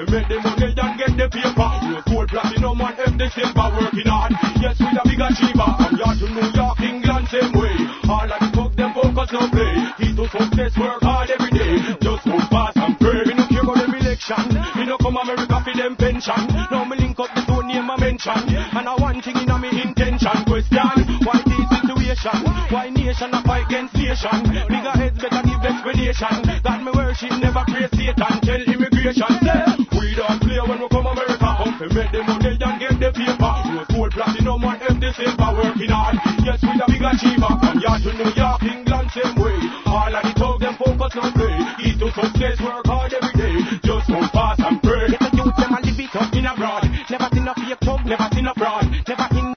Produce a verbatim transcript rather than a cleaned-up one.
fi make the money and get the paper. Rose gold, platinum and F the silver. Working hard, yes, with a big achiever. From York to New York, England, same way. All of the folks, them focus, no play. He to success, work hard every day. Just move fast and pray. Me no care about them election. Me no come America for them pension. Now me link up the two name I mention. And I one thing in a me intention. Question, why this situation? Why nation a fight against nation? Bigger heads better give explanation. That me worship never praise Satan. Tell immigration, say, we don't play when we come America. Come to make the money and get the paper. Rose gold, platinum and F the silver. Working hard, yes, with a big achiever. From York to New York, England, same way. All of the thugs, them focus, no play. Eat to success.